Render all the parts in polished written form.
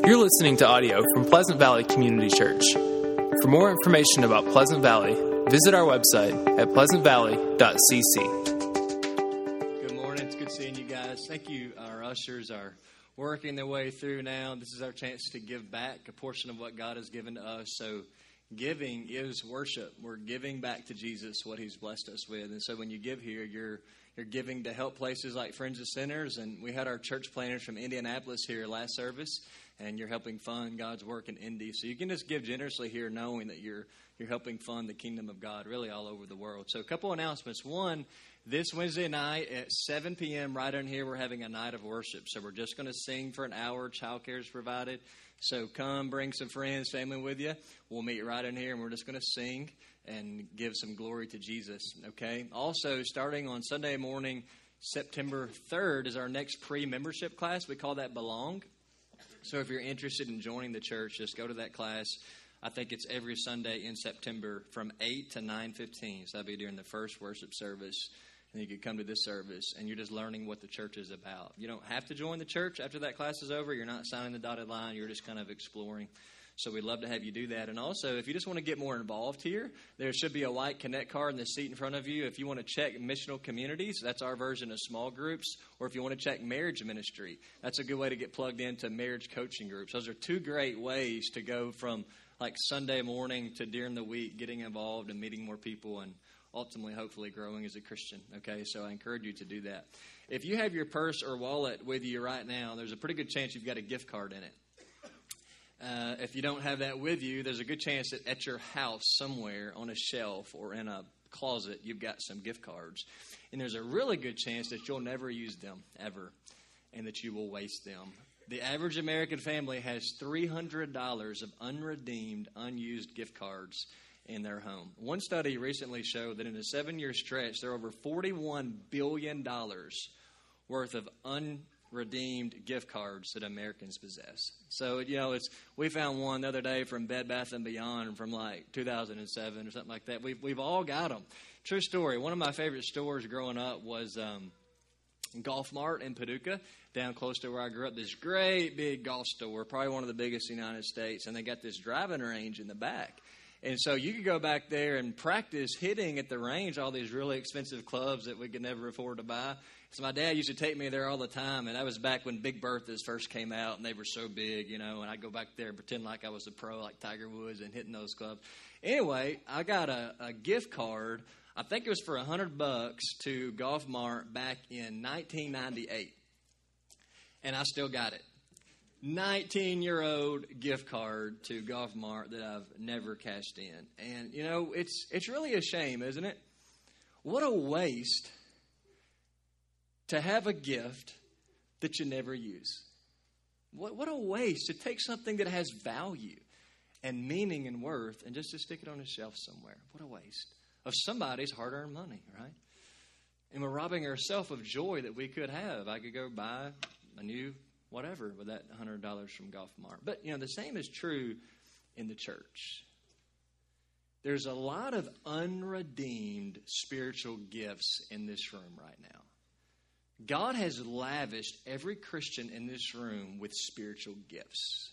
You're listening to audio from Pleasant Valley Community Church. For more information about Pleasant Valley, visit our website at pleasantvalley.cc. Good morning. It's good seeing you guys. Thank you. Our ushers are working their way through now. This is our chance to give back a portion of what God has given to us. So giving is worship. We're giving back to Jesus what he's blessed us with. And so when you give here, you're giving to help places like Friends of Sinners. And we had our church planners from Indianapolis here last service. And you're helping fund God's work in Indy. So you can just give generously here knowing that you're helping fund the kingdom of God really all over the world. So a couple announcements. One, this Wednesday night at 7 p.m. right in here, we're having a night of worship. So we're just going to sing for an hour. Childcare is provided. So come, bring some friends, family with you. We'll meet right in here, and we're just going to sing and give some glory to Jesus, okay? Also, starting on Sunday morning, September 3rd is our next pre-membership class. We call that Belong. So if you're interested in joining the church, just go to that class. I think it's every Sunday in September from 8 to 9:15. So that'll be during the first worship service. And you could come to this service, and you're just learning what the church is about. You don't have to join the church after that class is over. You're not signing the dotted line. You're just kind of exploring. So we'd love to have you do that. And also, if you just want to get more involved here, there should be a white Connect card in the seat in front of you. If you want to check missional communities, that's our version of small groups. Or if you want to check marriage ministry, that's a good way to get plugged into marriage coaching groups. Those are two great ways to go from like Sunday morning to during the week, getting involved and meeting more people and ultimately, hopefully, growing as a Christian. Okay, so I encourage you to do that. If you have your purse or wallet with you right now, there's a pretty good chance you've got a gift card in it. If you don't have that with you, there's a good chance that at your house somewhere on a shelf or in a closet, you've got some gift cards. And there's a really good chance that you'll never use them, ever, and that you will waste them. The average American family has $300 of unredeemed, unused gift cards in their home. One study recently showed that in a 7-year stretch, there are over $41 billion worth of unredeemed gift cards that Americans possess. So, we found one the other day from Bed Bath & Beyond from like 2007 or something like that. We've all got them. True story. One of my favorite stores growing up was Golf Mart in Paducah, down close to where I grew up. This great big golf store, probably one of the biggest in the United States, and they got this driving range in the back. And so you could go back there and practice hitting at the range all these really expensive clubs that we could never afford to buy. So my dad used to take me there all the time, and that was back when Big Berthas first came out, and they were so big, and I'd go back there and pretend like I was a pro like Tiger Woods and hitting those clubs. Anyway, I got a gift card. I think it was for $100 to Golf Mart back in 1998, and I still got it. 19-year-old gift card to Golf Mart that I've never cashed in. And, it's really a shame, isn't it? What a waste to have a gift that you never use. What a waste to take something that has value and meaning and worth and just to stick it on a shelf somewhere. What a waste of somebody's hard-earned money, right? And we're robbing ourselves of joy that we could have. I could go buy a new whatever with that $100 from Golf Mart. But, the same is true in the church. There's a lot of unredeemed spiritual gifts in this room right now. God has lavished every Christian in this room with spiritual gifts.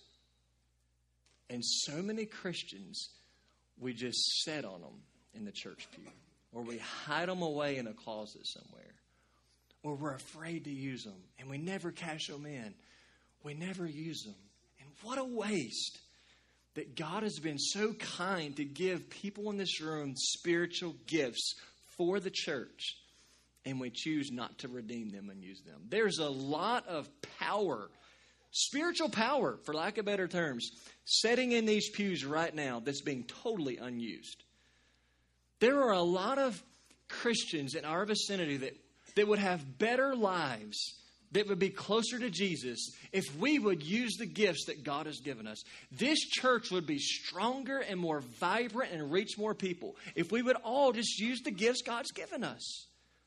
And so many Christians, we just sit on them in the church pew. Or we hide them away in a closet somewhere. Or we're afraid to use them. And we never cash them in. We never use them. And what a waste that God has been so kind to give people in this room spiritual gifts for the church. And we choose not to redeem them and use them. There's a lot of power, spiritual power, for lack of better terms, sitting in these pews right now that's being totally unused. There are a lot of Christians in our vicinity that would have better lives, that would be closer to Jesus if we would use the gifts that God has given us. This church would be stronger and more vibrant and reach more people if we would all just use the gifts God's given us.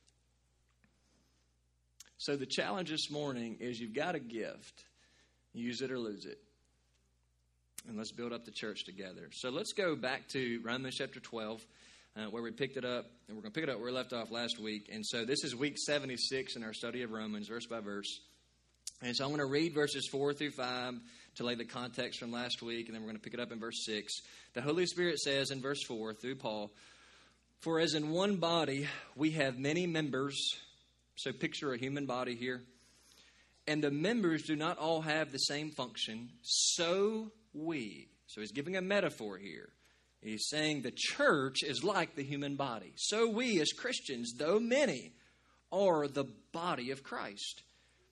So the challenge this morning is you've got a gift. Use it or lose it. And let's build up the church together. So let's go back to Romans chapter 12. Where we picked it up, and we're going to pick it up where we left off last week. And so this is week 76 in our study of Romans, verse by verse. And so I'm going to read verses 4 through 5 to lay the context from last week, and then we're going to pick it up in verse 6. The Holy Spirit says in verse 4 through Paul, "For as in one body we have many members," so picture a human body here, "and the members do not all have the same function, so he's giving a metaphor here. He's saying the church is like the human body. So we as Christians, though many, are the body of Christ.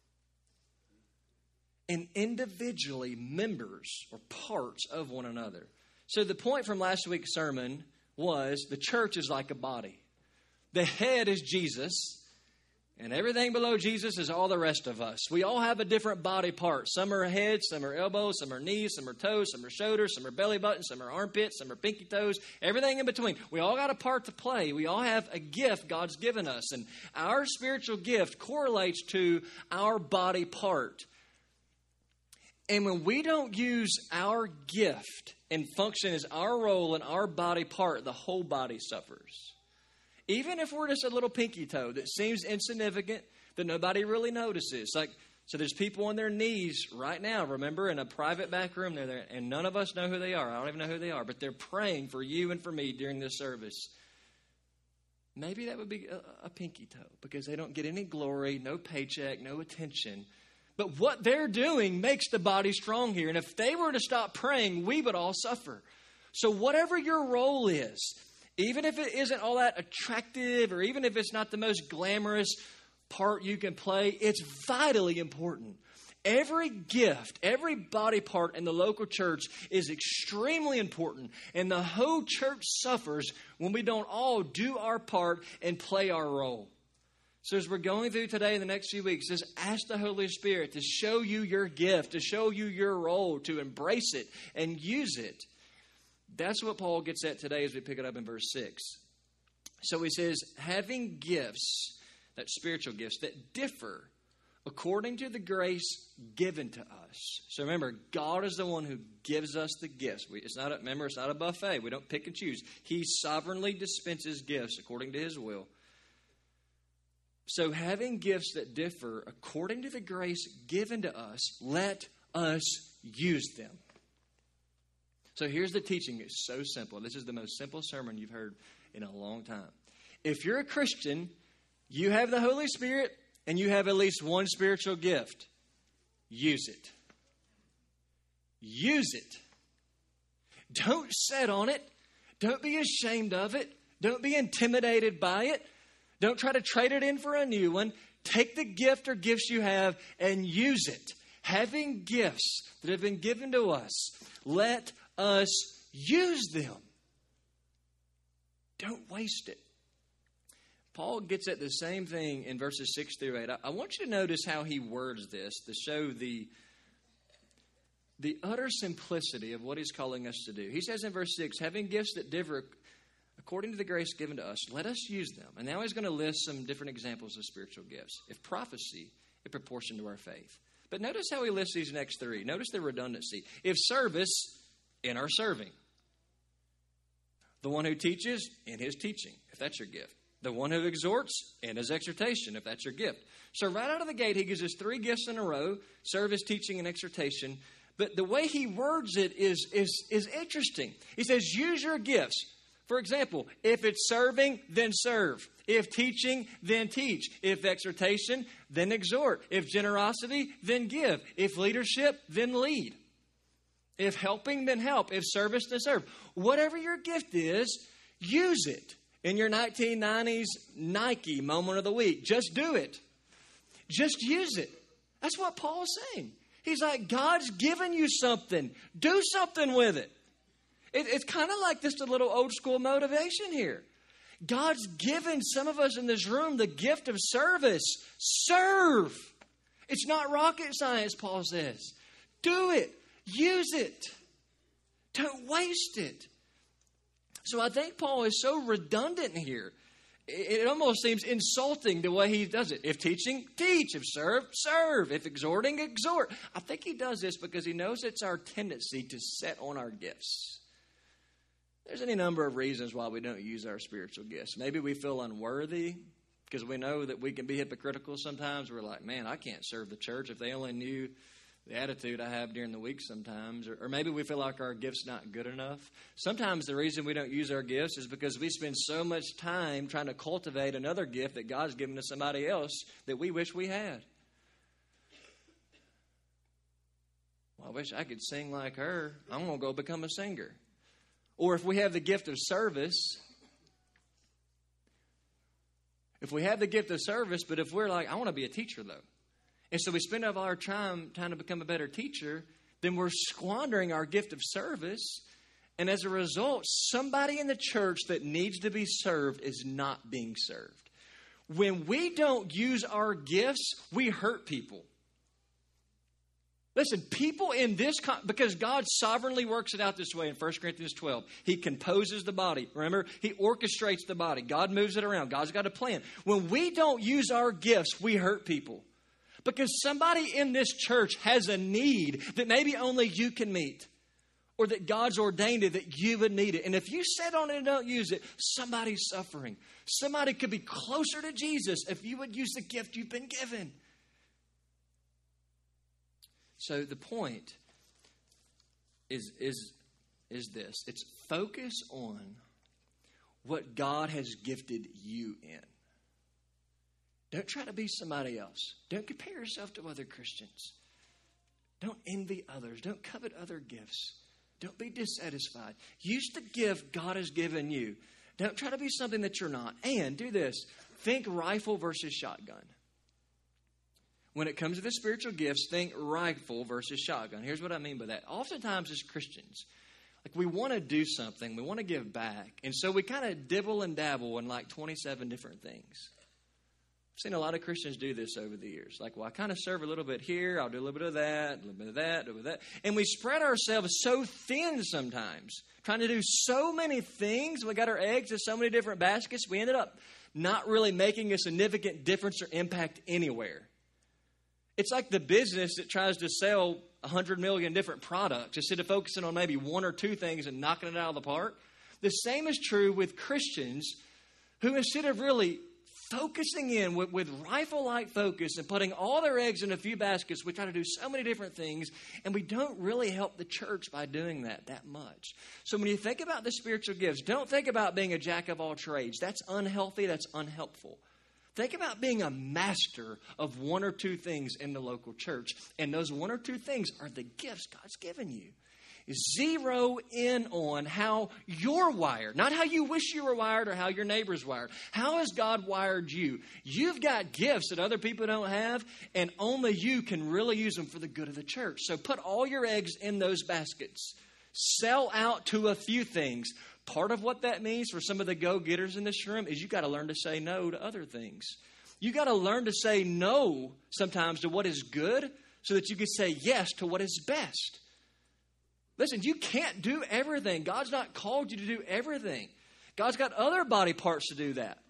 And individually members or parts of one another." So the point from last week's sermon was the church is like a body. The head is Jesus, and everything below Jesus is all the rest of us. We all have a different body part. Some are heads, some are elbows, some are knees, some are toes, some are shoulders, some are belly buttons, some are armpits, some are pinky toes, everything in between. We all got a part to play. We all have a gift God's given us, and our spiritual gift correlates to our body part. And when we don't use our gift and function as our role in our body part, the whole body suffers. Even if we're just a little pinky toe that seems insignificant, that nobody really notices. So there's people on their knees right now, remember, in a private back room, they're there, and none of us know who they are. I don't even know who they are, but they're praying for you and for me during this service. Maybe that would be a pinky toe because they don't get any glory, no paycheck, no attention. But what they're doing makes the body strong here. And if they were to stop praying, we would all suffer. So whatever your role is, even if it isn't all that attractive or even if it's not the most glamorous part you can play, it's vitally important. Every gift, every body part in the local church is extremely important. And the whole church suffers when we don't all do our part and play our role. So as we're going through today in the next few weeks, just ask the Holy Spirit to show you your gift, to show you your role, to embrace it and use it. That's what Paul gets at today as we pick it up in verse 6. So he says, having gifts, that's spiritual gifts, that differ according to the grace given to us. So remember, God is the one who gives us the gifts. It's not a buffet. We don't pick and choose. He sovereignly dispenses gifts according to his will. So having gifts that differ according to the grace given to us, let us use them. So here's the teaching. It's so simple. This is the most simple sermon you've heard in a long time. If you're a Christian, you have the Holy Spirit and you have at least one spiritual gift. Use it. Use it. Don't sit on it. Don't be ashamed of it. Don't be intimidated by it. Don't try to trade it in for a new one. Take the gift or gifts you have and use it. Having gifts that have been given to us, let us use them. Don't waste it. Paul gets at the same thing in verses 6 through 8. I want you to notice how he words this to show the utter simplicity of what he's calling us to do. He says in verse 6, having gifts that differ according to the grace given to us, let us use them. And now he's going to list some different examples of spiritual gifts. If prophecy, in proportion to our faith. But notice how he lists these next three. Notice the redundancy. If service, in our serving. The one who teaches, in his teaching, if that's your gift. The one who exhorts, in his exhortation, if that's your gift. So right out of the gate, he gives us three gifts in a row, service, teaching, and exhortation. But the way he words it is interesting. He says, use your gifts. For example, if it's serving, then serve. If teaching, then teach. If exhortation, then exhort. If generosity, then give. If leadership, then lead. If helping, then help. If service, then serve. Whatever your gift is, use it. In your 1990s Nike moment of the week, just do it. Just use it. That's what Paul's saying. He's like, God's given you something. Do something with it. It's kind of like just a little old school motivation here. God's given some of us in this room the gift of service. Serve. It's not rocket science, Paul says. Do it. Use it. Don't waste it. So I think Paul is so redundant here. It almost seems insulting the way he does it. If teaching, teach. If serve, serve. If exhorting, exhort. I think he does this because he knows it's our tendency to set on our gifts. There's any number of reasons why we don't use our spiritual gifts. Maybe we feel unworthy. Because we know that we can be hypocritical sometimes. We're like, man, I can't serve the church. If they only knew the attitude I have during the week sometimes. Or maybe we feel like our gift's not good enough. Sometimes the reason we don't use our gifts is because we spend so much time trying to cultivate another gift that God's given to somebody else that we wish we had. Well, I wish I could sing like her. I'm going to go become a singer. Or if we have the gift of service... If we have the gift of service, but if we're like, I want to be a teacher, though. And so we spend all our time trying to become a better teacher, then we're squandering our gift of service. And as a result, somebody in the church that needs to be served is not being served. When we don't use our gifts, we hurt people. Listen, people in this, because God sovereignly works it out this way in 1 Corinthians 12. He composes the body. Remember, He orchestrates the body. God moves it around. God's got a plan. When we don't use our gifts, we hurt people. Because somebody in this church has a need that maybe only you can meet. Or that God's ordained it that you would need it. And if you sit on it and don't use it, somebody's suffering. Somebody could be closer to Jesus if you would use the gift you've been given. So the point is this. It's focus on what God has gifted you in. Don't try to be somebody else. Don't compare yourself to other Christians. Don't envy others. Don't covet other gifts. Don't be dissatisfied. Use the gift God has given you. Don't try to be something that you're not. And do this. Think rifle versus shotgun. When it comes to the spiritual gifts, think rifle versus shotgun. Here's what I mean by that. Oftentimes as Christians, like we want to do something, we want to give back. And so we kind of dibble and dabble in like 27 different things. I've seen a lot of Christians do this over the years. Like, well, I kind of serve a little bit here, I'll do a little bit of that, a little bit of that, a little bit of that. And we spread ourselves so thin sometimes, trying to do so many things. We got our eggs in so many different baskets, we ended up not really making a significant difference or impact anywhere. It's like the business that tries to sell 100 million different products instead of focusing on maybe one or two things and knocking it out of the park. The same is true with Christians who, instead of really focusing in with rifle-like focus and putting all their eggs in a few baskets, we try to do so many different things, and we don't really help the church by doing that much. So when you think about the spiritual gifts, don't think about being a jack of all trades. That's unhealthy. That's unhelpful. Think about being a master of one or two things in the local church. And those one or two things are the gifts God's given you. Zero in on how you're wired. Not how you wish you were wired or how your neighbor's wired. How has God wired you? You've got gifts that other people don't have, and only you can really use them for the good of the church. So put all your eggs in those baskets. Sell out to a few things. Part of what that means for some of the go-getters in this room is you got to learn to say no to other things. You got to learn to say no sometimes to what is good so that you can say yes to what is best. Listen, you can't do everything. God's not called you to do everything. God's got other body parts to do that.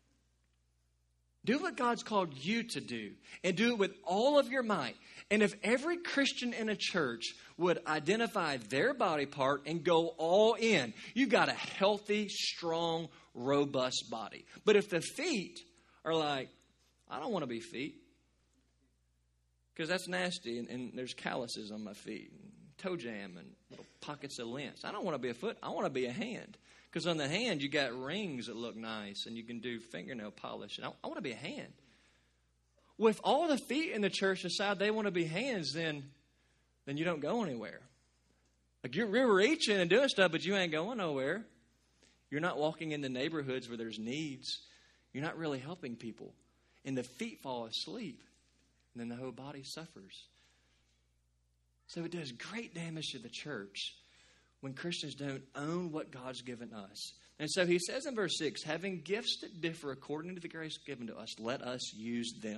Do what God's called you to do, and do it with all of your might. And if every Christian in a church would identify their body part and go all in, you got a healthy, strong, robust body. But if the feet are like, I don't want to be feet, because that's nasty, and there's calluses on my feet, and toe jam, and little pockets of lint. I don't want to be a foot. I want to be a hand. Because on the hand, you got rings that look nice, and you can do fingernail polish. And I want to be a hand. Well, if all the feet in the church decide they want to be hands, then you don't go anywhere. Like you're reaching and doing stuff, but you ain't going nowhere. You're not walking in the neighborhoods where there's needs. You're not really helping people. And the feet fall asleep, and then the whole body suffers. So it does great damage to the church when Christians don't own what God's given us. And so he says in verse 6, having gifts that differ according to the grace given to us, let us use them.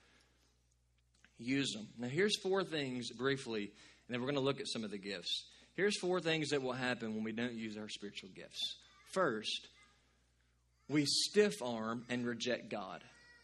Use them. Now here's four things briefly, and then we're going to look at some of the gifts. Here's four things that will happen when we don't use our spiritual gifts. First, we stiff arm and reject God.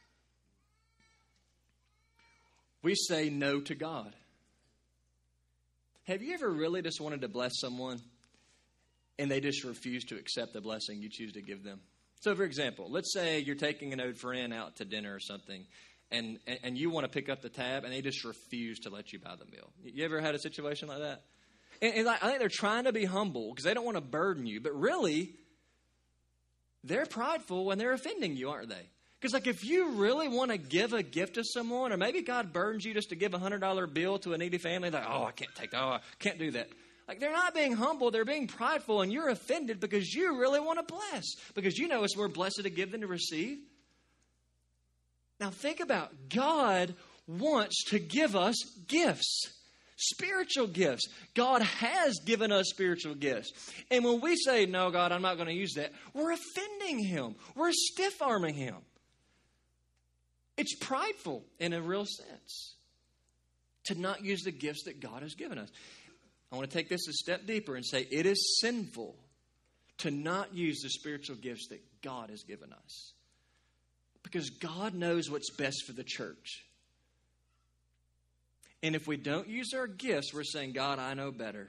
We say no to God. Have you ever really just wanted to bless someone and they just refuse to accept the blessing you choose to give them? So, for example, let's say you're taking an old friend out to dinner or something, and you want to pick up the tab, and they just refuse to let you buy the meal. You ever had a situation like that? And I think they're trying to be humble because they don't want to burden you. But really, they're prideful when they're offending you, aren't they? Because if you really want to give a gift to someone, or maybe God burdens you just to give a $100 bill to a needy family, I can't take that. Oh, I can't do that. They're not being humble. They're being prideful, and you're offended because you really want to bless. Because you know it's more blessed to give than to receive. Now think about God wants to give us gifts. Spiritual gifts. God has given us spiritual gifts. And when we say, no, God, I'm not going to use that, we're offending Him. We're stiff-arming Him. It's prideful in a real sense to not use the gifts that God has given us. I want to take this a step deeper and say it is sinful to not use the spiritual gifts that God has given us. Because God knows what's best for the church. And if we don't use our gifts, we're saying, God, I know better.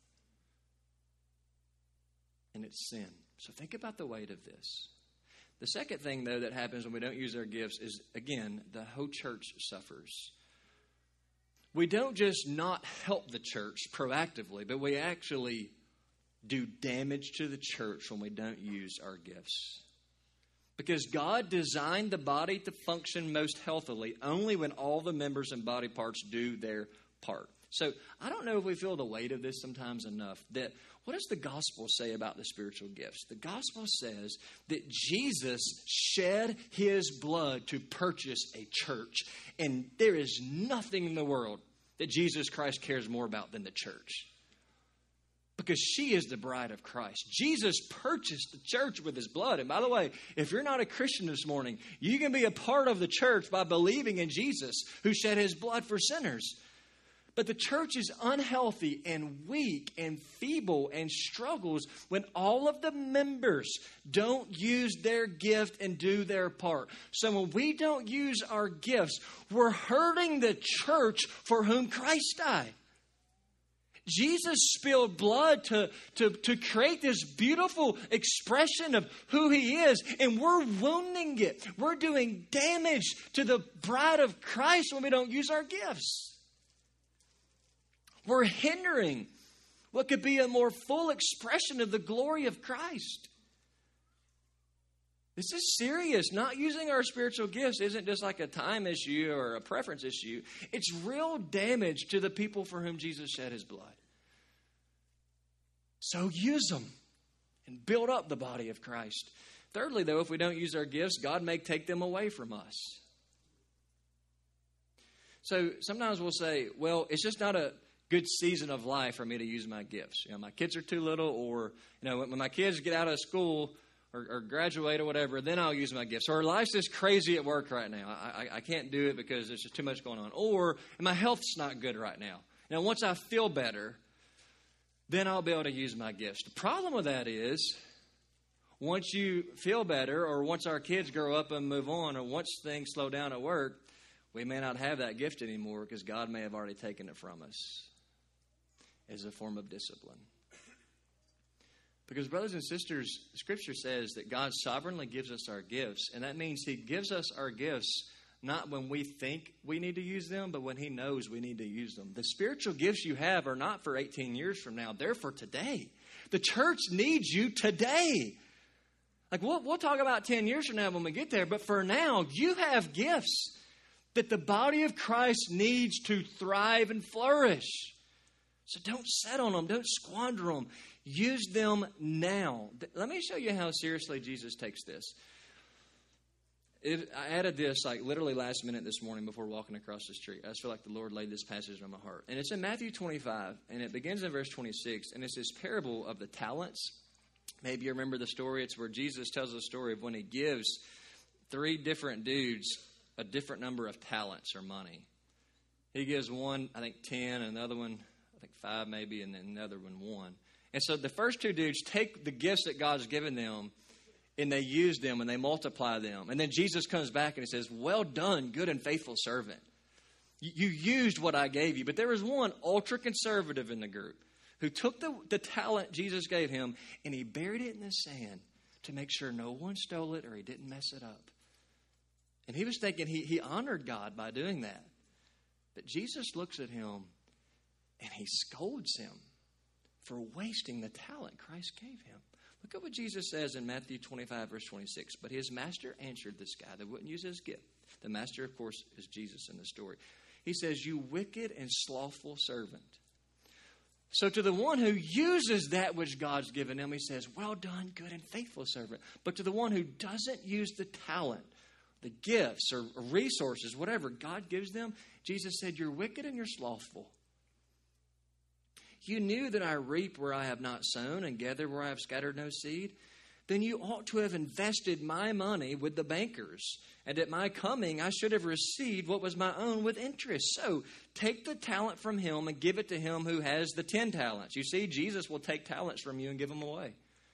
And it's sin. So think about the weight of this. The second thing, though, that happens when we don't use our gifts is, again, the whole church suffers. We don't just not help the church proactively, but we actually do damage to the church when we don't use our gifts. Because God designed the body to function most healthily only when all the members and body parts do their part. So I don't know if we feel the weight of this sometimes enough. That what does the gospel say about the spiritual gifts? The gospel says that Jesus shed His blood to purchase a church. And there is nothing in the world that Jesus Christ cares more about than the church. Because she is the bride of Christ. Jesus purchased the church with His blood. And by the way, if you're not a Christian this morning, you can be a part of the church by believing in Jesus who shed His blood for sinners. But the church is unhealthy and weak and feeble and struggles when all of the members don't use their gift and do their part. So when we don't use our gifts, we're hurting the church for whom Christ died. Jesus spilled blood to create this beautiful expression of who He is, and we're wounding it. We're doing damage to the bride of Christ when we don't use our gifts. We're hindering what could be a more full expression of the glory of Christ. This is serious. Not using our spiritual gifts isn't just like a time issue or a preference issue. It's real damage to the people for whom Jesus shed His blood. So use them and build up the body of Christ. Thirdly, though, if we don't use our gifts, God may take them away from us. So sometimes we'll say, well, it's just not a good season of life for me to use my gifts. My kids are too little, or when my kids get out of school or graduate or whatever, then I'll use my gifts. Or life's just crazy at work right now. I can't do it because there's just too much going on. Or my health's not good right now. Once I feel better, then I'll be able to use my gifts. The problem with that is, once you feel better, or once our kids grow up and move on, or once things slow down at work, we may not have that gift anymore because God may have already taken it from us as a form of discipline. Because, brothers and sisters, Scripture says that God sovereignly gives us our gifts, and that means He gives us our gifts not when we think we need to use them, but when He knows we need to use them. The spiritual gifts you have are not for 18 years from now. They're for today. The church needs you today. We'll talk about 10 years from now when we get there, but for now, you have gifts that the body of Christ needs to thrive and flourish. So don't sit on them. Don't squander them. Use them now. Let me show you how seriously Jesus takes this. I added this literally last minute this morning before walking across the street. I just feel like the Lord laid this passage on my heart. And it's in Matthew 25, and it begins in verse 26. And it's this parable of the talents. Maybe you remember the story. It's where Jesus tells a story of when He gives 3 different dudes a different number of talents or money. He gives one, I think, 10, and another one, I think 5 maybe, and then another one 1. And so the first 2 dudes take the gifts that God's given them, and they use them and they multiply them. And then Jesus comes back and He says, well done, good and faithful servant. You used what I gave you. But there was one ultra conservative in the group who took the talent Jesus gave him and he buried it in the sand to make sure no one stole it or he didn't mess it up. And he was thinking he honored God by doing that. But Jesus looks at him and he scolds him for wasting the talent Christ gave him. Look at what Jesus says in Matthew 25, verse 26. But his master answered this guy that wouldn't use his gift. The master, of course, is Jesus in the story. He says, you wicked and slothful servant. So to the one who uses that which God's given him, he says, well done, good and faithful servant. But to the one who doesn't use the talent, the gifts or resources, whatever God gives them, Jesus said, you're wicked and you're slothful. You knew that I reap where I have not sown and gather where I have scattered no seed. Then you ought to have invested my money with the bankers. And at my coming, I should have received what was my own with interest. So take the talent from him and give it to him who has the 10 talents. You see, Jesus will take talents from you and give them away.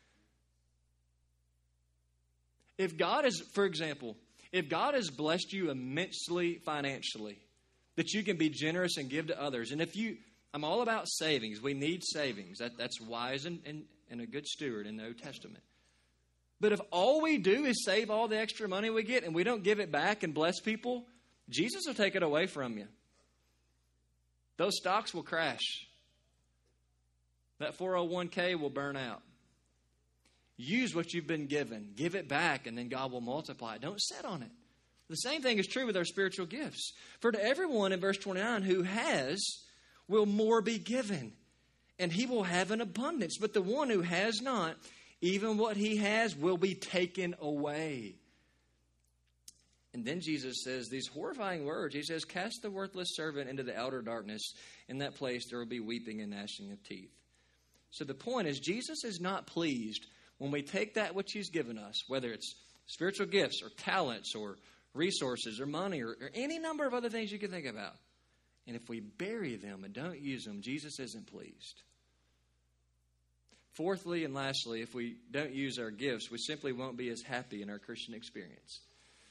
If God is, for example, if God has blessed you immensely financially, that you can be generous and give to others. And I'm all about savings. We need savings. That's wise and a good steward in the Old Testament. But if all we do is save all the extra money we get and we don't give it back and bless people, Jesus will take it away from you. Those stocks will crash. That 401k will burn out. Use what you've been given. Give it back, and then God will multiply it. Don't sit on it. The same thing is true with our spiritual gifts. For to everyone, in verse 29, who has, will more be given, and he will have an abundance. But the one who has not, even what he has will be taken away. And then Jesus says these horrifying words. He says, cast the worthless servant into the outer darkness. In that place there will be weeping and gnashing of teeth. So the point is, Jesus is not pleased when we take that which he's given us, whether it's spiritual gifts or talents or resources or money or any number of other things you can think about. And if we bury them and don't use them, Jesus isn't pleased. Fourthly and lastly, if we don't use our gifts, we simply won't be as happy in our Christian experience.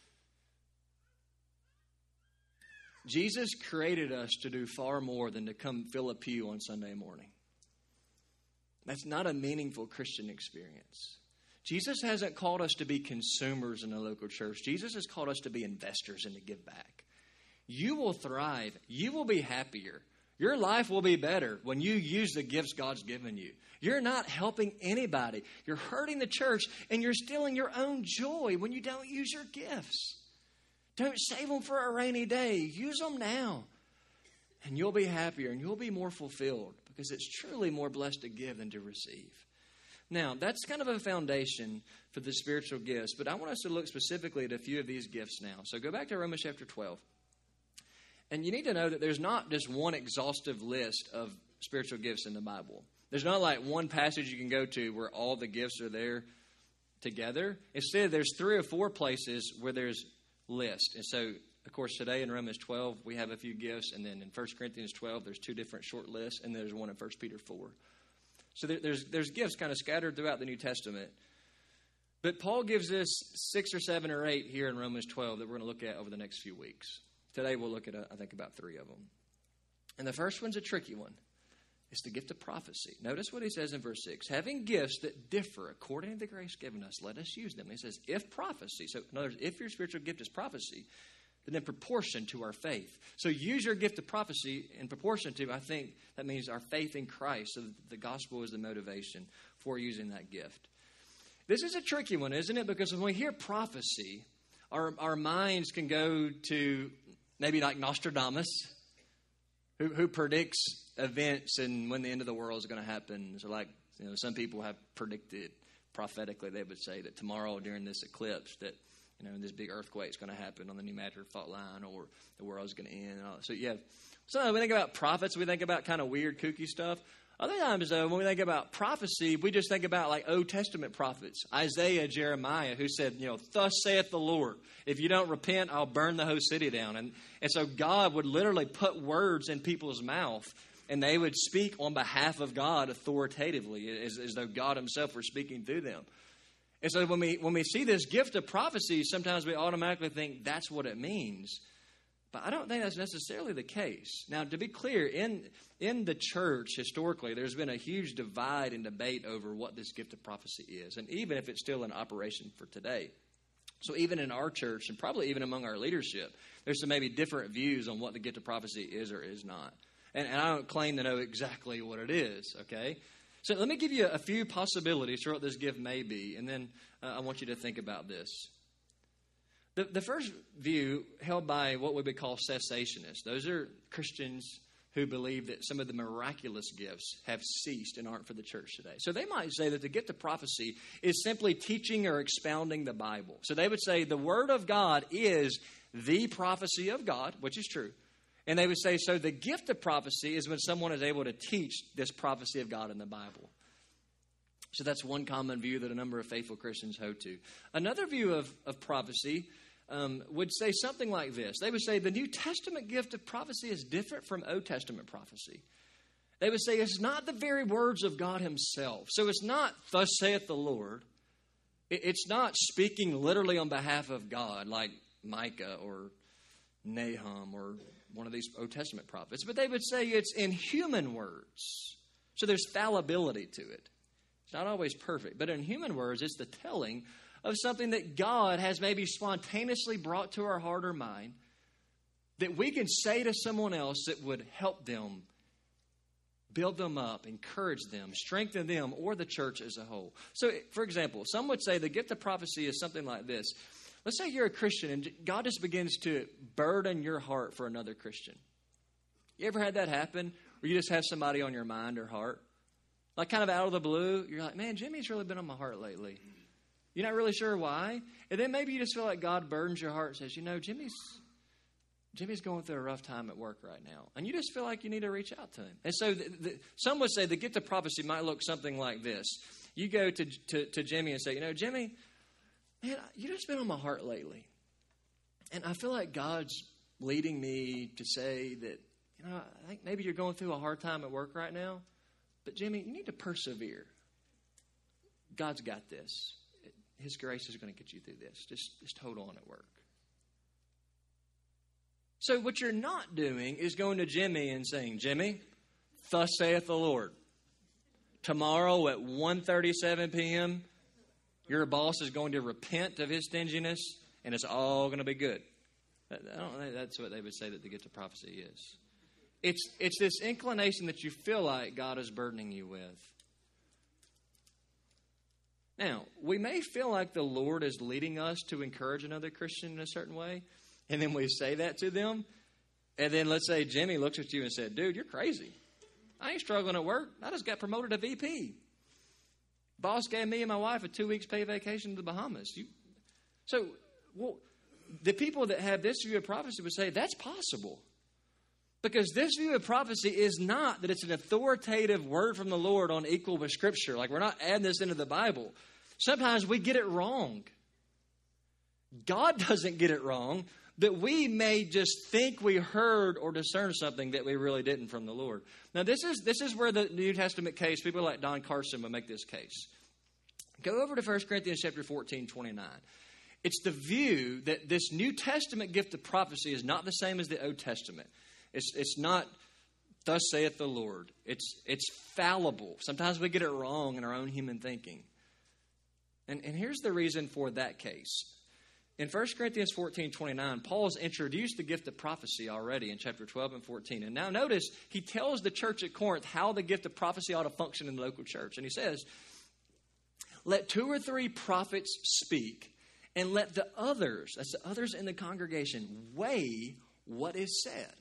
Jesus created us to do far more than to come fill a pew on Sunday morning. That's not a meaningful Christian experience. Jesus hasn't called us to be consumers in the local church. Jesus has called us to be investors and to give back. You will thrive. You will be happier. Your life will be better when you use the gifts God's given you. You're not helping anybody. You're hurting the church, and you're stealing your own joy when you don't use your gifts. Don't save them for a rainy day. Use them now. And you'll be happier, and you'll be more fulfilled, because it's truly more blessed to give than to receive. Now, that's kind of a foundation for the spiritual gifts, but I want us to look specifically at a few of these gifts now. So go back to Romans chapter 12. And you need to know that there's not just one exhaustive list of spiritual gifts in the Bible. There's not like one passage you can go to where all the gifts are there together. Instead, there's 3 or 4 places where there's lists. And so, of course, today in Romans 12, we have a few gifts. And then in 1 Corinthians 12, there's 2 different short lists. And there's one in 1 Peter 4. So there's gifts kind of scattered throughout the New Testament. But Paul gives us 6 or 7 or 8 here in Romans 12 that we're going to look at over the next few weeks. Today we'll look at, I think, about 3 of them. And the first one's a tricky one. It's the gift of prophecy. Notice what he says in verse 6. Having gifts that differ according to the grace given us, let us use them. He says, if prophecy. So in other words, if your spiritual gift is prophecy, then in proportion to our faith. So use your gift of prophecy in proportion to, I think that means our faith in Christ. So the gospel is the motivation for using that gift. This is a tricky one, isn't it? Because when we hear prophecy, our minds can go to maybe like Nostradamus, who predicts events and when the end of the world is going to happen. So like, some people have predicted prophetically, they would say that tomorrow during this eclipse that, this big earthquake is going to happen on the New Matter fault line, or the world is going to end. And all that. So sometimes we think about prophets, we think about kind of weird, kooky stuff. Other times, though, when we think about prophecy, we just think about like Old Testament prophets, Isaiah, Jeremiah, who said, thus saith the Lord, if you don't repent, I'll burn the whole city down. And so God would literally put words in people's mouth, and they would speak on behalf of God authoritatively, as though God himself were speaking through them. And so when we see this gift of prophecy, sometimes we automatically think that's what it means. But I don't think that's necessarily the case. Now, to be clear, in the church, historically, there's been a huge divide and debate over what this gift of prophecy is, and even if it's still in operation for today. So even in our church, and probably even among our leadership, there's some maybe different views on what the gift of prophecy is or is not. And I don't claim to know exactly what it is, okay? So let me give you a few possibilities for what this gift may be, and then I want you to think about this. The first view held by what we would call cessationists. Those are Christians who believe that some of the miraculous gifts have ceased and aren't for the church today. So they might say that the gift of prophecy is simply teaching or expounding the Bible. So they would say the Word of God is the prophecy of God, which is true. And they would say, so the gift of prophecy is when someone is able to teach this prophecy of God in the Bible. So that's one common view that a number of faithful Christians hold to. Another view of prophecy would say something like this. They would say the New Testament gift of prophecy is different from Old Testament prophecy. They would say it's not the very words of God himself. So it's not, thus saith the Lord. It's not speaking literally on behalf of God like Micah or Nahum or one of these Old Testament prophets. But they would say it's in human words. So there's fallibility to it. It's not always perfect. But in human words, it's the telling of something that God has maybe spontaneously brought to our heart or mind that we can say to someone else that would help them, build them up, encourage them, strengthen them, or the church as a whole. So, for example, some would say the gift of prophecy is something like this. Let's say you're a Christian and God just begins to burden your heart for another Christian. You ever had that happen where you just have somebody on your mind or heart? Like kind of out of the blue, you're like, man, Jimmy's really been on my heart lately. You're not really sure why. And then maybe you just feel like God burdens your heart and says, you know, Jimmy's going through a rough time at work right now. And you just feel like you need to reach out to him. And so some would say the gift of prophecy might look something like this. You go to Jimmy and say, you know, Jimmy, man, you've just been on my heart lately. And I feel like God's leading me to say that, you know, I think maybe you're going through a hard time at work right now. But Jimmy, you need to persevere. God's got this. His grace is going to get you through this. Just hold on at work. So what you're not doing is going to Jimmy and saying, Jimmy, thus saith the Lord. Tomorrow at 1:37 p.m., your boss is going to repent of his stinginess, and it's all going to be good. I don't think that's what they would say that the gift of prophecy is. It's this inclination that you feel like God is burdening you with. Now, we may feel like the Lord is leading us to encourage another Christian in a certain way, and then we say that to them, and then let's say Jimmy looks at you and said, dude, you're crazy. I ain't struggling at work. I just got promoted to VP. Boss gave me and my wife a 2 weeks paid vacation to the Bahamas. The people that have this view of prophecy would say that's possible. Because this view of prophecy is not that it's an authoritative word from the Lord on equal with Scripture. Like, we're not adding this into the Bible. Sometimes we get it wrong. God doesn't get it wrong, that we may just think we heard or discern something that we really didn't from the Lord. Now, this is where the New Testament case, people like Don Carson would make this case. Go over to 1 Corinthians chapter 14, 29. It's the view that this New Testament gift of prophecy is not the same as the Old Testament. It's not, thus saith the Lord. It's fallible. Sometimes we get it wrong in our own human thinking. And here's the reason for that case. In 1 Corinthians 14, 29, Paul's introduced the gift of prophecy already in chapter 12 and 14. And now notice, he tells the church at Corinth how the gift of prophecy ought to function in the local church. And he says, let 2 or 3 prophets speak, and let the others, that's the others in the congregation, weigh what is said.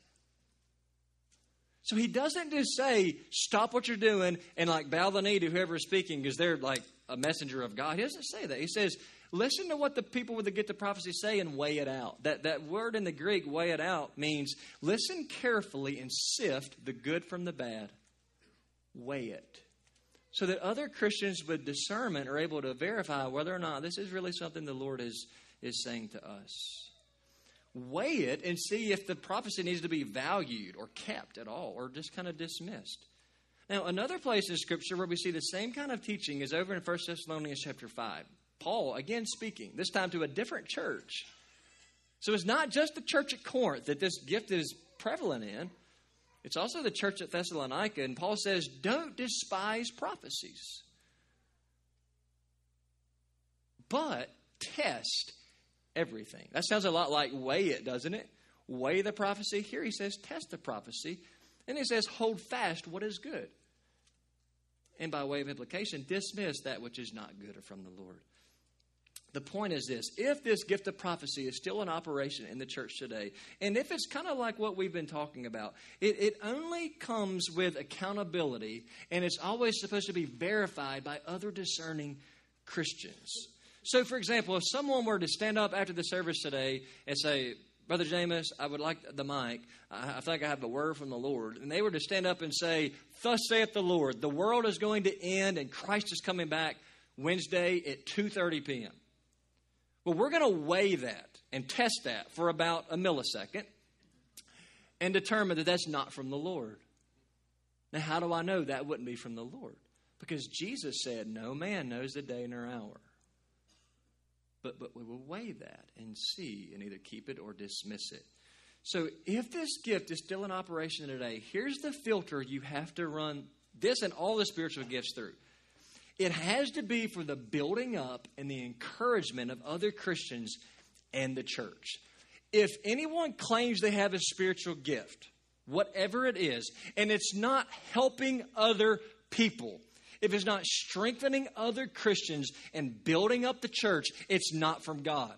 So he doesn't just say, stop what you're doing and like bow the knee to whoever is speaking because they're like a messenger of God. He doesn't say that. He says, listen to what the people with the gift of prophecy say and weigh it out. That word in the Greek, weigh it out, means listen carefully and sift the good from the bad. Weigh it. So that other Christians with discernment are able to verify whether or not this is really something the Lord is saying to us. Weigh it and see if the prophecy needs to be valued or kept at all or just kind of dismissed. Now, another place in Scripture where we see the same kind of teaching is over in 1 Thessalonians chapter 5. Paul, again speaking, this time to a different church. So it's not just the church at Corinth that this gift is prevalent in. It's also the church at Thessalonica. And Paul says, don't despise prophecies, but test everything. That sounds a lot like weigh it, doesn't it? Weigh the prophecy. Here he says, test the prophecy. And he says, hold fast what is good. And by way of implication, dismiss that which is not good or from the Lord. The point is this: if this gift of prophecy is still in operation in the church today, and if it's kind of like what we've been talking about, it only comes with accountability, and it's always supposed to be verified by other discerning Christians. So, for example, if someone were to stand up after the service today and say, Brother Jameis, I would like the mic. I think I have a word from the Lord. And they were to stand up and say, thus saith the Lord, the world is going to end and Christ is coming back Wednesday at 2:30 p.m. Well, we're going to weigh that and test that for about a millisecond and determine that that's not from the Lord. Now, how do I know that wouldn't be from the Lord? Because Jesus said, no man knows the day nor hour. But we will weigh that and see and either keep it or dismiss it. So if this gift is still in operation today, here's the filter you have to run this and all the spiritual gifts through. It has to be for the building up and the encouragement of other Christians and the church. If anyone claims they have a spiritual gift, whatever it is, and it's not helping other people, if it's not strengthening other Christians and building up the church, it's not from God.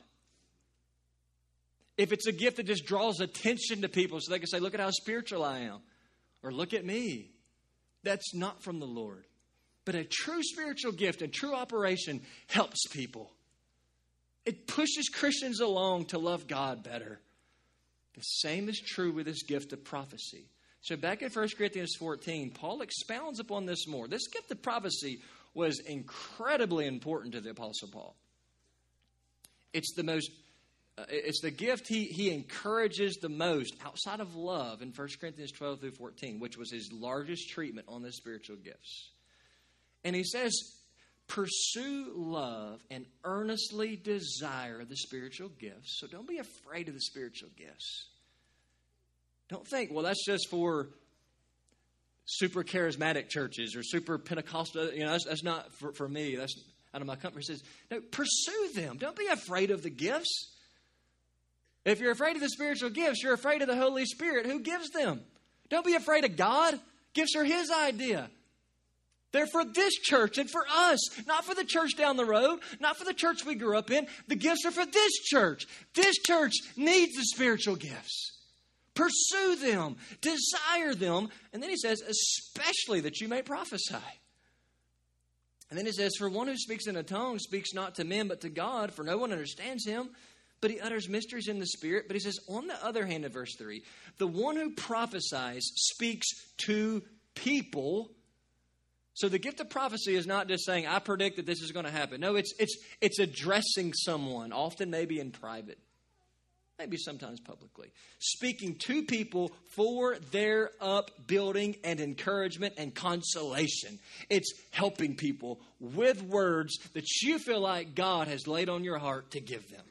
If it's a gift that just draws attention to people so they can say, look at how spiritual I am, or look at me, that's not from the Lord. But a true spiritual gift and true operation helps people. It pushes Christians along to love God better. The same is true with this gift of prophecy. So back in 1 Corinthians 14, Paul expounds upon this more. This gift of prophecy was incredibly important to the Apostle Paul. It's the gift he encourages the most outside of love in 1 Corinthians 12 through 14, which was his largest treatment on the spiritual gifts. And he says, pursue love and earnestly desire the spiritual gifts. So don't be afraid of the spiritual gifts. Don't think, well, that's just for super charismatic churches or super Pentecostal. That's not for me. That's out of my comfort. He says, no, pursue them. Don't be afraid of the gifts. If you're afraid of the spiritual gifts, you're afraid of the Holy Spirit who gives them. Don't be afraid of God. Gifts are His idea. They're for this church and for us, not for the church down the road, not for the church we grew up in. The gifts are for this church. This church needs the spiritual gifts. Pursue them, desire them. And then he says, especially that you may prophesy. And then he says, for one who speaks in a tongue speaks not to men but to God, for no one understands him, but he utters mysteries in the Spirit. But he says, on the other hand, in verse 3, the one who prophesies speaks to people. So the gift of prophecy is not just saying, I predict that this is going to happen. No, it's addressing someone, often maybe in private, maybe sometimes publicly, speaking to people for their upbuilding and encouragement and consolation. It's helping people with words that you feel like God has laid on your heart to give them.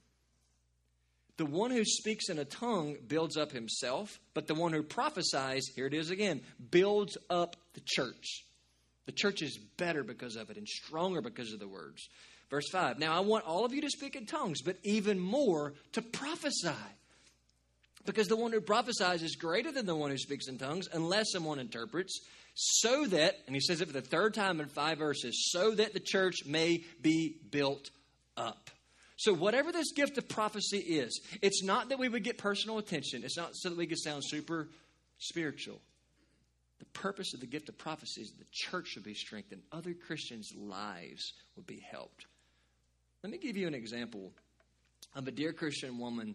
The one who speaks in a tongue builds up himself, but the one who prophesies, here it is again, builds up the church. The church is better because of it and stronger because of the words. Verse 5, now I want all of you to speak in tongues, but even more to prophesy. Because the one who prophesies is greater than the one who speaks in tongues, unless someone interprets, so that, and he says it for the third time in 5 verses, so that the church may be built up. So whatever this gift of prophecy is, it's not that we would get personal attention. It's not so that we could sound super spiritual. The purpose of the gift of prophecy is the church should be strengthened. Other Christians' lives would be helped. Let me give you an example of a dear Christian woman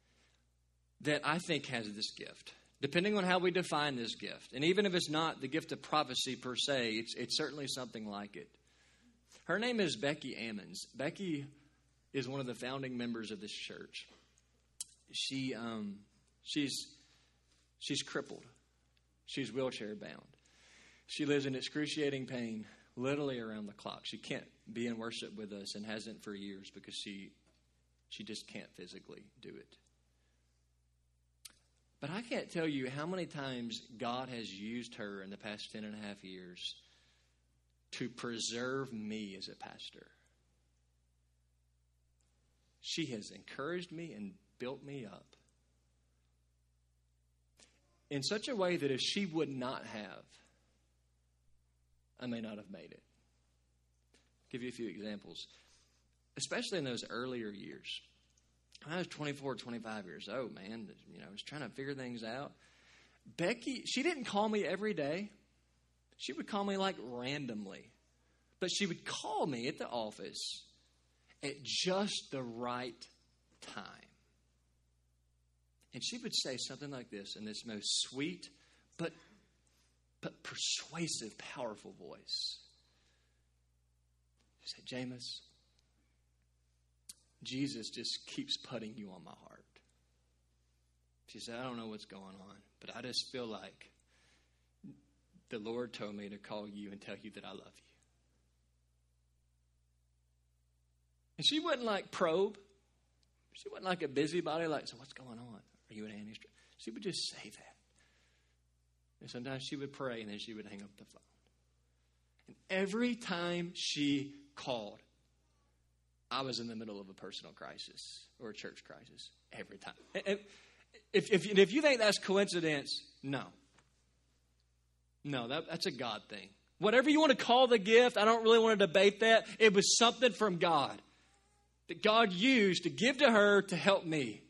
that I think has this gift, depending on how we define this gift. And even if it's not the gift of prophecy per se, it's certainly something like it. Her name is Becky Ammons. Becky is one of the founding members of this church. She's crippled. She's wheelchair bound. She lives in excruciating pain, literally around the clock. She can't be in worship with us and hasn't for years because she She just can't physically do it. But I can't tell you how many times God has used her in the past 10 and a half years to preserve me as a pastor. She has encouraged me and built me up in such a way that if she would not have, I may not have made it. I'll give you a few examples, especially in those earlier years. When I was 24, 25 years old, man, I was trying to figure things out. Becky, she didn't call me every day. She would call me like randomly. But she would call me at the office at just the right time. And she would say something like this in this most sweet but persuasive, powerful voice. She said, Jameis, Jesus just keeps putting you on my heart. She said, I don't know what's going on, but I just feel like the Lord told me to call you and tell you that I love you. And she wasn't like probe. She wasn't like a busybody, like, so what's going on? Are you an Annie's? She would just say that. And sometimes she would pray, and then she would hang up the phone. And every time she called, I was in the middle of a personal crisis or a church crisis. Every time. If you think that's coincidence, no. No, that's a God thing. Whatever you want to call the gift, I don't really want to debate that. It was something from God that God used to give to her to help me.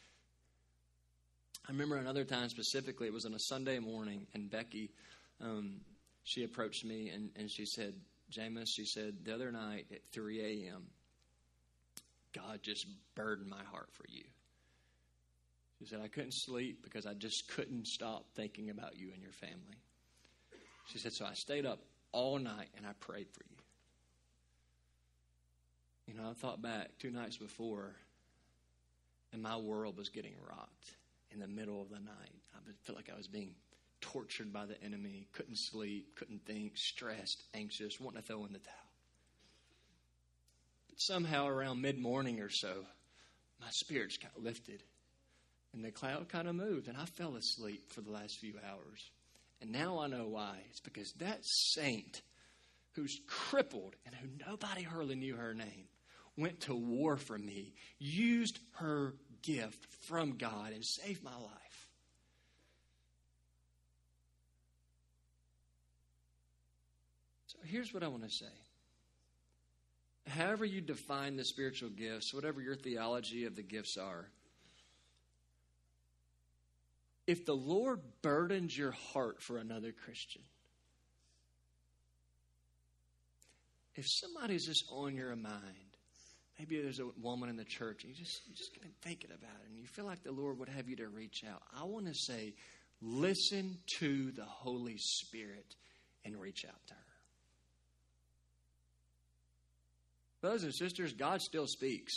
I remember another time specifically, it was on a Sunday morning, and Becky, she approached me and she said, Jameis, she said, the other night at 3 a.m., God just burdened my heart for you. She said, I couldn't sleep because I just couldn't stop thinking about you and your family. She said, so I stayed up all night and I prayed for you. I thought back 2 nights before, and my world was getting rocked in the middle of the night. I felt like I was being tortured by the enemy, couldn't sleep, couldn't think, stressed, anxious, wanting to throw in the towel. But somehow around mid-morning or so, my spirits got lifted, and the cloud kind of moved, and I fell asleep for the last few hours. And now I know why. It's because that saint who's crippled and who nobody hardly knew her name went to war for me, used her gift from God and saved my life. So here's what I want to say. However you define the spiritual gifts, whatever your theology of the gifts are, if the Lord burdens your heart for another Christian, if somebody's just on your mind, maybe there's a woman in the church, and you just been thinking about it, and you feel like the Lord would have you to reach out. I want to say, listen to the Holy Spirit and reach out to her. Brothers and sisters, God still speaks.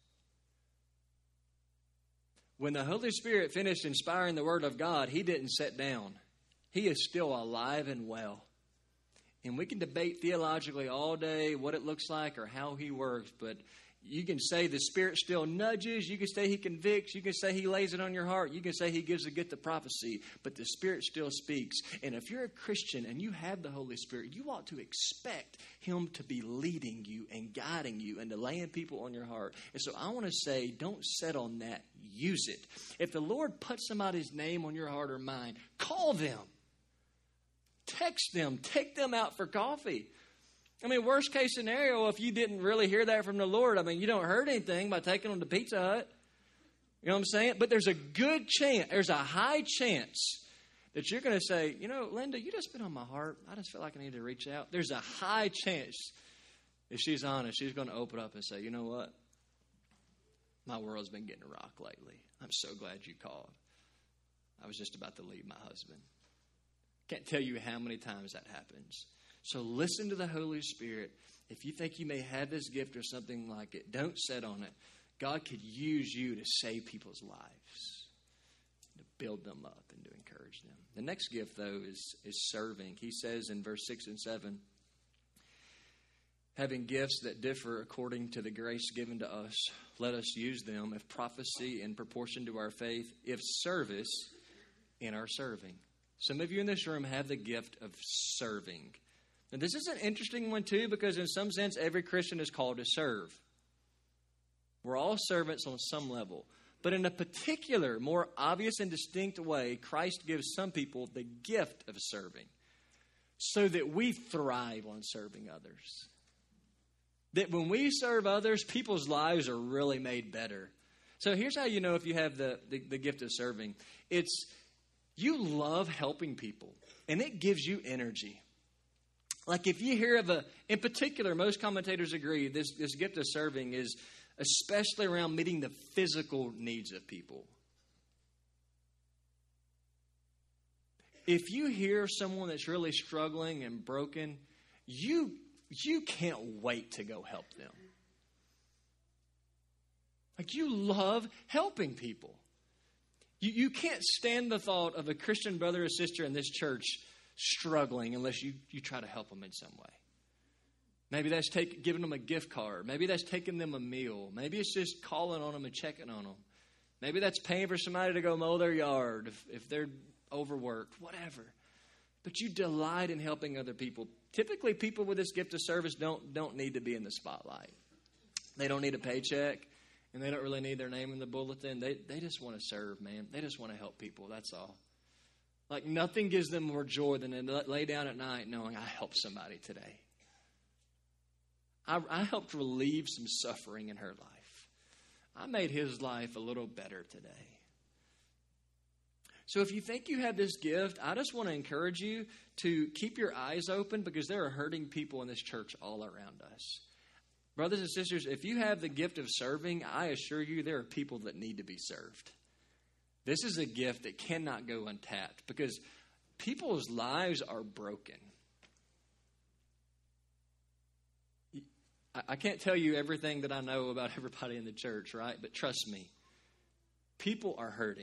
When the Holy Spirit finished inspiring the Word of God, He didn't sit down. He is still alive and well. And we can debate theologically all day what it looks like or how He works, but you can say the Spirit still nudges. You can say He convicts. You can say He lays it on your heart. You can say He gives a gift of prophecy, but the Spirit still speaks. And if you're a Christian and you have the Holy Spirit, you ought to expect Him to be leading you and guiding you and to laying people on your heart. And so I want to say, don't settle on that. Use it. If the Lord puts somebody's name on your heart or mind, call them. Text them. Take them out for coffee. I mean, worst case scenario, if you didn't really hear that from the Lord, I mean, you don't hurt anything by taking them to Pizza Hut. You know what I'm saying? But there's a good chance, there's a high chance that you're going to say, Linda, you just been on my heart. I just feel like I need to reach out. There's a high chance, if she's honest, she's going to open up and say, you know what? My world's been getting rocked lately. I'm so glad you called. I was just about to leave my husband. Can't tell you how many times that happens. So listen to the Holy Spirit. If you think you may have this gift or something like it, don't sit on it. God could use you to save people's lives, to build them up and to encourage them. The next gift, though, is serving. He says in verse 6 and 7, Having gifts that differ according to the grace given to us, let us use them. If prophecy, in proportion to our faith. If service, in our serving. Some of you in this room have the gift of serving. And this is an interesting one too, because in some sense, every Christian is called to serve. We're all servants on some level. But in a particular, more obvious and distinct way, Christ gives some people the gift of serving so that we thrive on serving others. That when we serve others, people's lives are really made better. So here's how you know if you have the gift of serving. It's you love helping people, and it gives you energy. Like if you hear of in particular, most commentators agree, this gift of serving is especially around meeting the physical needs of people. If you hear someone that's really struggling and broken, you can't wait to go help them. Like you love helping people. You can't stand the thought of a Christian brother or sister in this church struggling unless you try to help them in some way. Maybe that's giving them a gift card. Maybe that's taking them a meal. Maybe it's just calling on them and checking on them. Maybe that's paying for somebody to go mow their yard if they're overworked, whatever. But you delight in helping other people. Typically, people with this gift of service don't need to be in the spotlight. They don't need a paycheck, and they don't really need their name in the bulletin. They just want to serve, man. They just want to help people, that's all. Like nothing gives them more joy than to lay down at night knowing I helped somebody today. I helped relieve some suffering in her life. I made his life a little better today. So if you think you have this gift, I just want to encourage you to keep your eyes open because there are hurting people in this church all around us. Brothers and sisters, if you have the gift of serving, I assure you there are people that need to be served. This is a gift that cannot go untapped because people's lives are broken. I can't tell you everything that I know about everybody in the church, right? But trust me, people are hurting.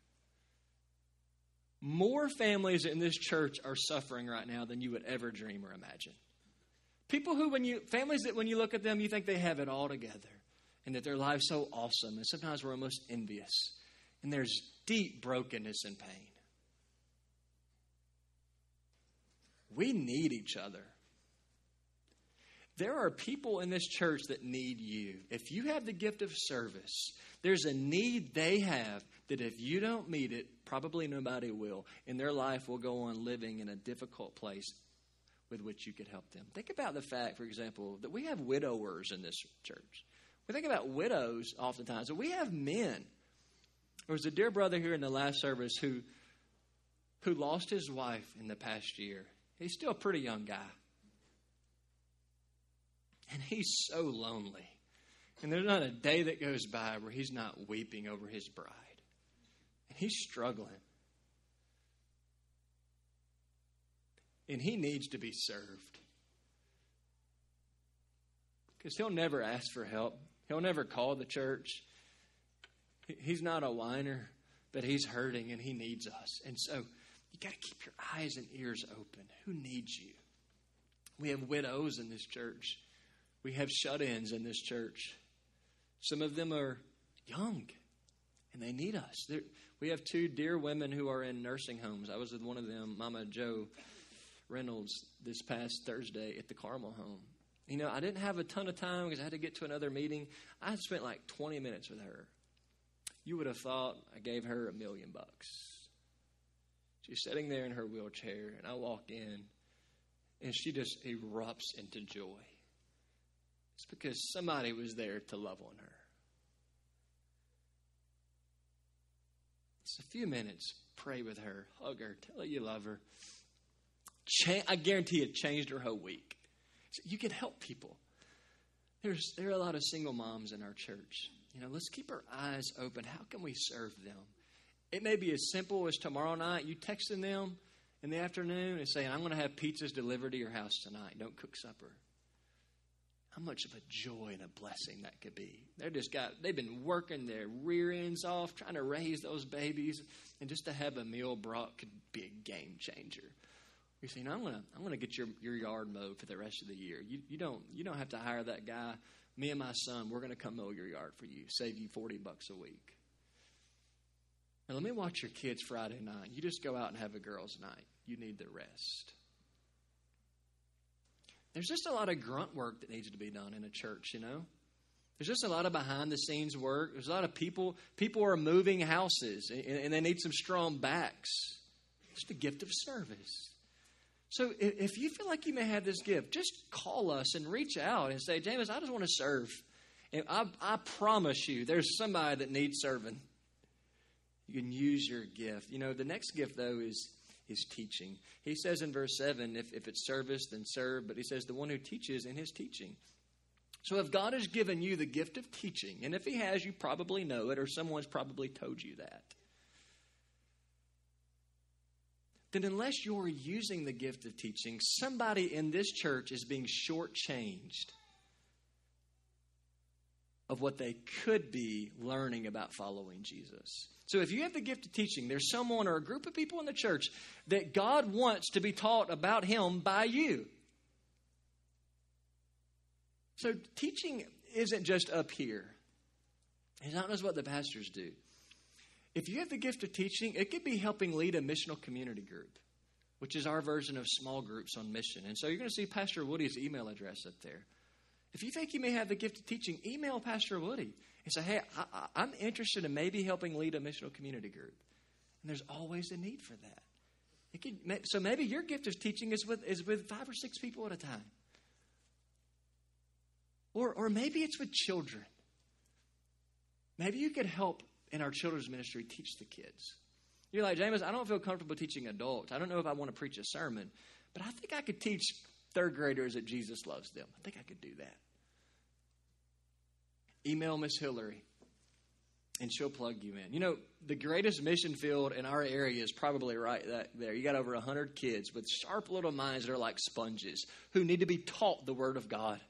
More families in this church are suffering right now than you would ever dream or imagine. People who, families that when you look at them, you think they have it all together and that their life's so awesome. And sometimes we're almost envious. And there's deep brokenness and pain. We need each other. There are people in this church that need you. If you have the gift of service, there's a need they have that if you don't meet it, probably nobody will. And their life will go on living in a difficult place with which you could help them. Think about the fact, for example, that we have widowers in this church. We think about widows oftentimes, but we have men. There was a dear brother here in the last service who lost his wife in the past year. He's still a pretty young guy. And he's so lonely. And there's not a day that goes by where he's not weeping over his bride. And he's struggling. And he needs to be served. Because he'll never ask for help. He'll never call the church. He's not a whiner, but he's hurting and he needs us. And so you got to keep your eyes and ears open. Who needs you? We have widows in this church. We have shut-ins in this church. Some of them are young, and they need us. We have two dear women who are in nursing homes. I was with one of them, Mama Jo Reynolds, this past Thursday at the Carmel home. You know, I didn't have a ton of time because I had to get to another meeting. I spent like 20 minutes with her. You would have thought I gave her $1 million. She's sitting there in her wheelchair, and I walk in, and she just erupts into joy. It's because somebody was there to love on her. It's a few minutes. Pray with her. Hug her. Tell her you love her. I guarantee it changed her whole week. So you can help people. There are a lot of single moms in our church. You know, let's keep our eyes open. How can we serve them? It may be as simple as tomorrow night you texting them in the afternoon and saying, I'm going to have pizzas delivered to your house tonight. Don't cook supper. How much of a joy and a blessing that could be. They've been working their rear ends off, trying to raise those babies. And just to have a meal brought could be a game changer. You're saying, I'm gonna get your yard mowed for the rest of the year. You don't have to hire that guy. Me and my son, we're gonna come mow your yard for you. Save you $40 a week. And let me watch your kids Friday night. You just go out and have a girls' night. You need the rest. There's just a lot of grunt work that needs to be done in a church, you know. There's just a lot of behind-the-scenes work. There's a lot of people. People are moving houses, and they need some strong backs. It's the gift of service. So if you feel like you may have this gift, just call us and reach out and say, James, I just want to serve. And I promise you, there's somebody that needs serving. You can use your gift. You know, the next gift, though, is teaching. He says in verse 7, if it's service, then serve. But he says the one who teaches in his teaching. So if God has given you the gift of teaching, and if he has, you probably know it, or someone's probably told you that, then unless you're using the gift of teaching, somebody in this church is being shortchanged of what they could be learning about following Jesus. So if you have the gift of teaching, there's someone or a group of people in the church that God wants to be taught about him by you. So teaching isn't just up here. It's not just what the pastors do. If you have the gift of teaching, it could be helping lead a missional community group, which is our version of small groups on mission. And so you're going to see Pastor Woody's email address up there. If you think you may have the gift of teaching, email Pastor Woody and say, hey, I'm interested in maybe helping lead a missional community group. And there's always a need for that. So maybe your gift of teaching is with 5 or 6 people at a time. Or maybe it's with children. Maybe you could help in our children's ministry teach the kids. You're like, James, I don't feel comfortable teaching adults. I don't know if I want to preach a sermon, but I think I could teach 3rd graders that Jesus loves them. I think I could do that. Email Miss Hillary, and she'll plug you in. You know, the greatest mission field in our area is probably right there. You got over 100 kids with sharp little minds that are like sponges who need to be taught the Word of God.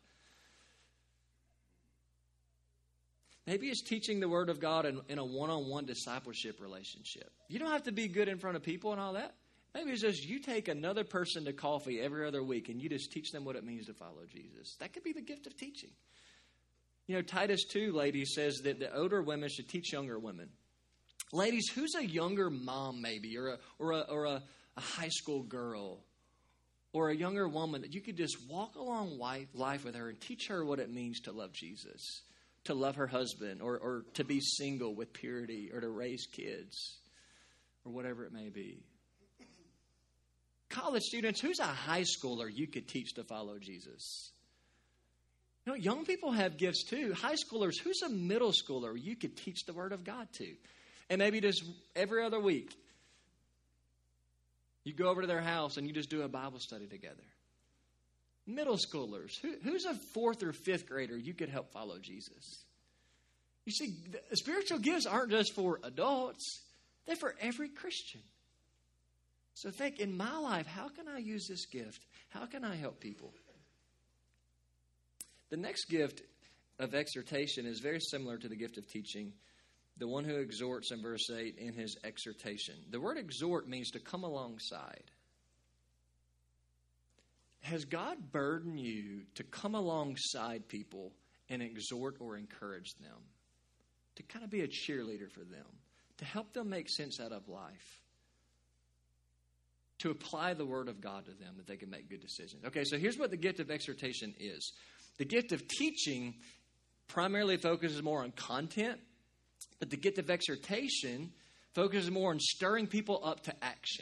Maybe it's teaching the Word of God in a one-on-one discipleship relationship. You don't have to be good in front of people and all that. Maybe it's just you take another person to coffee every other week and you just teach them what it means to follow Jesus. That could be the gift of teaching. You know, Titus 2, ladies, says that the older women should teach younger women. Ladies, who's a younger mom maybe or a high school girl or a younger woman that you could just walk along life with her and teach her what it means to love Jesus? To love her husband or to be single with purity or to raise kids or whatever it may be. College students, who's a high schooler you could teach to follow Jesus? You know, young people have gifts too. High schoolers, who's a middle schooler you could teach the Word of God to? And maybe just every other week, you go over to their house and you just do a Bible study together. Middle schoolers, who's a 4th or 5th grader you could help follow Jesus? You see, the spiritual gifts aren't just for adults. They're for every Christian. So think, in my life, how can I use this gift? How can I help people? The next gift of exhortation is very similar to the gift of teaching. The one who exhorts in verse 8 in his exhortation. The word exhort means to come alongside. Has God burdened you to come alongside people and exhort or encourage them? To kind of be a cheerleader for them? To help them make sense out of life? To apply the Word of God to them that they can make good decisions. Okay, so here's what the gift of exhortation is. The gift of teaching primarily focuses more on content, but the gift of exhortation focuses more on stirring people up to action.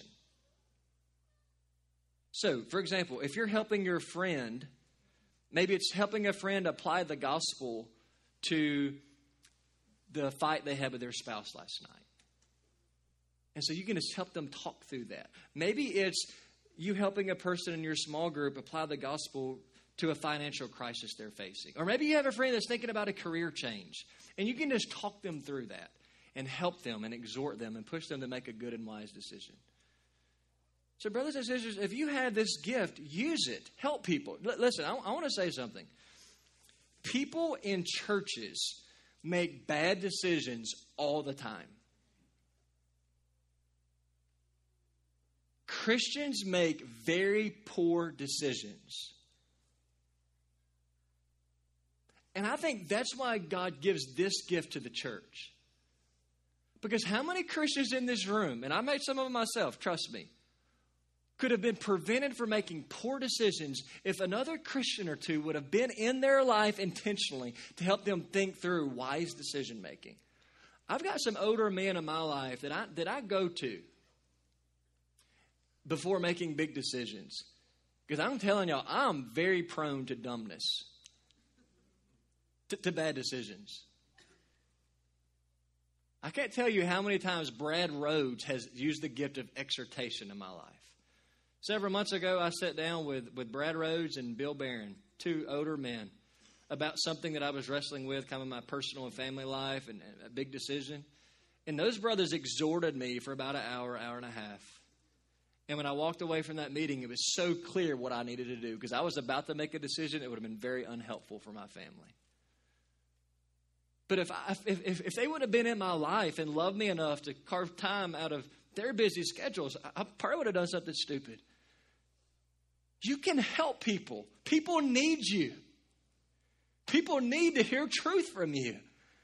So, for example, if you're helping your friend, maybe it's helping a friend apply the gospel to the fight they had with their spouse last night. And so you can just help them talk through that. Maybe it's you helping a person in your small group apply the gospel to a financial crisis they're facing. Or maybe you have a friend that's thinking about a career change. And you can just talk them through that and help them and exhort them and push them to make a good and wise decision. So brothers and sisters, if you have this gift, use it. Help people. Listen, I want to say something. People in churches make bad decisions all the time. Christians make very poor decisions. And I think that's why God gives this gift to the church. Because how many Christians in this room, and I made some of them myself, trust me, could have been prevented from making poor decisions if another Christian or two would have been in their life intentionally to help them think through wise decision making. I've got some older men in my life that I go to before making big decisions. Because I'm telling y'all, I'm very prone to dumbness, to bad decisions. I can't tell you how many times Brad Rhodes has used the gift of exhortation in my life. Several months ago, I sat down with Brad Rhodes and Bill Barron, two older men, about something that I was wrestling with, kind of my personal and family life, and a big decision. And those brothers exhorted me for about an hour, hour and a half. And when I walked away from that meeting, it was so clear what I needed to do, because I was about to make a decision. It would have been very unhelpful for my family. But if they would have been in my life and loved me enough to carve time out of their busy schedules, I probably would have done something stupid. You can help people. People need you. People need to hear truth from you.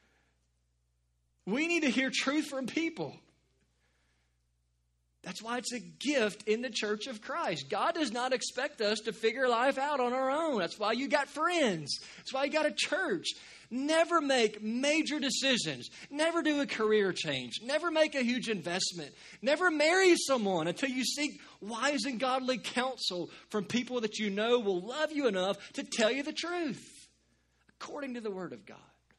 We need to hear truth from people. That's why it's a gift in the church of Christ. God does not expect us to figure life out on our own. That's why you got friends. That's why you got a church. Never make major decisions. Never do a career change. Never make a huge investment. Never marry someone until you seek wise and godly counsel from people that you know will love you enough to tell you the truth, according to the Word of God.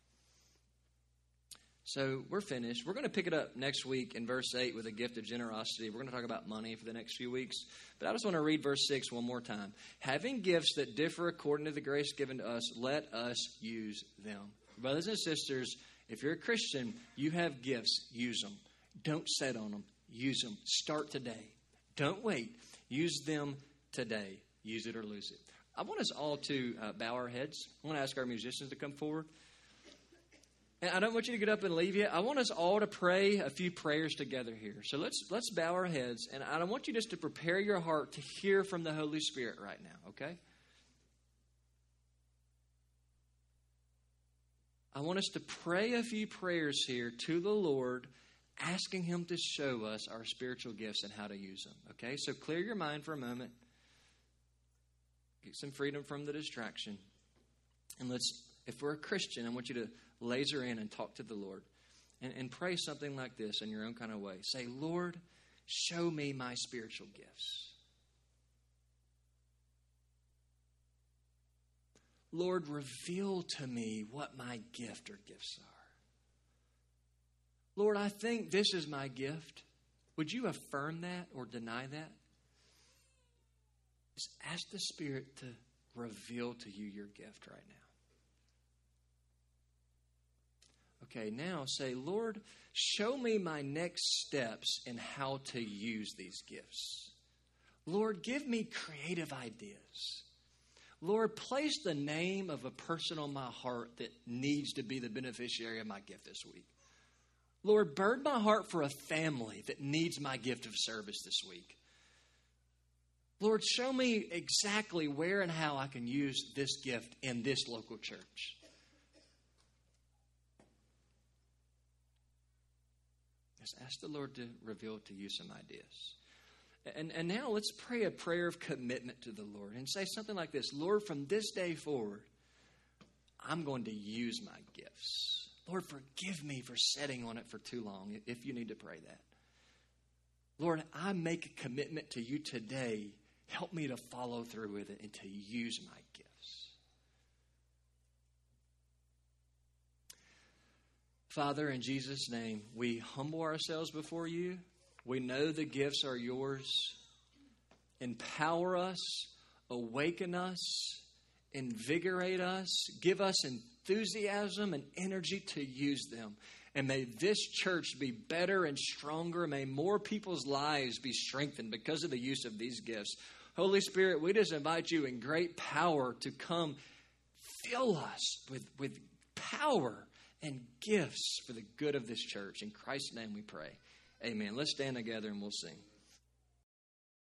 So we're finished. We're going to pick it up next week in verse 8 with a gift of generosity. We're going to talk about money for the next few weeks. But I just want to read verse 6 one more time. Having gifts that differ according to the grace given to us, let us use them. Brothers and sisters, if you're a Christian, you have gifts. Use them. Don't sit on them. Use them. Start today. Don't wait. Use them today. Use it or lose it. I want us all to bow our heads. I want to ask our musicians to come forward. And I don't want you to get up and leave yet. I want us all to pray a few prayers together here. So let's bow our heads. And I want you just to prepare your heart to hear from the Holy Spirit right now, okay? I want us to pray a few prayers here to the Lord, asking Him to show us our spiritual gifts and how to use them, okay? So clear your mind for a moment. Get some freedom from the distraction. And if we're a Christian, I want you to laser in and talk to the Lord. And pray something like this in your own kind of way. Say, Lord, show me my spiritual gifts. Lord, reveal to me what my gift or gifts are. Lord, I think this is my gift. Would you affirm that or deny that? Just ask the Spirit to reveal to you your gift right now. Okay, now say, Lord, show me my next steps in how to use these gifts. Lord, give me creative ideas. Lord, place the name of a person on my heart that needs to be the beneficiary of my gift this week. Lord, burn my heart for a family that needs my gift of service this week. Lord, show me exactly where and how I can use this gift in this local church. Just ask the Lord to reveal to you some ideas. And now let's pray a prayer of commitment to the Lord and say something like this. Lord, from this day forward, I'm going to use my gifts. Lord, forgive me for sitting on it for too long, if you need to pray that. Lord, I make a commitment to you today. Help me to follow through with it and to use my gifts. Father, in Jesus' name, we humble ourselves before you. We know the gifts are yours. Empower us, awaken us, invigorate us, give us enthusiasm and energy to use them. And may this church be better and stronger. May more people's lives be strengthened because of the use of these gifts. Holy Spirit, we just invite you in great power to come fill us with power and gifts for the good of this church. In Christ's name we pray. Amen. Let's stand together and we'll sing.